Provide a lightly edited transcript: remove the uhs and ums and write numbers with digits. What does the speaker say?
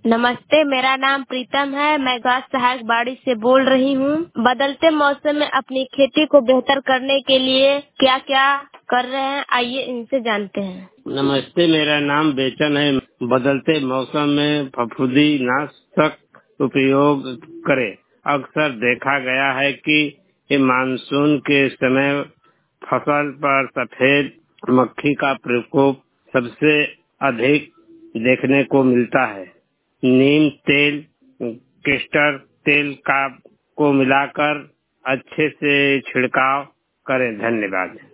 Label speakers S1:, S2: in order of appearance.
S1: नमस्ते, मेरा नाम प्रीतम है। मैं गाँव सहायक बाड़ी से बोल रही हूँ। बदलते मौसम में अपनी खेती को बेहतर करने के लिए क्या क्या कर रहे हैं, आइए इनसे जानते हैं। नमस्ते, मेरा नाम बेचन है। बदलते मौसम में फफूंदी नाशक उपयोग करें। अक्सर देखा गया है कि ये मानसून के समय फसल पर सफेद मक्खी का प्रकोप सबसे अधिक देखने को मिलता है। नीम तेल, केस्टर तेल का को मिलाकर अच्छे से छिड़काव करें। धन्यवाद।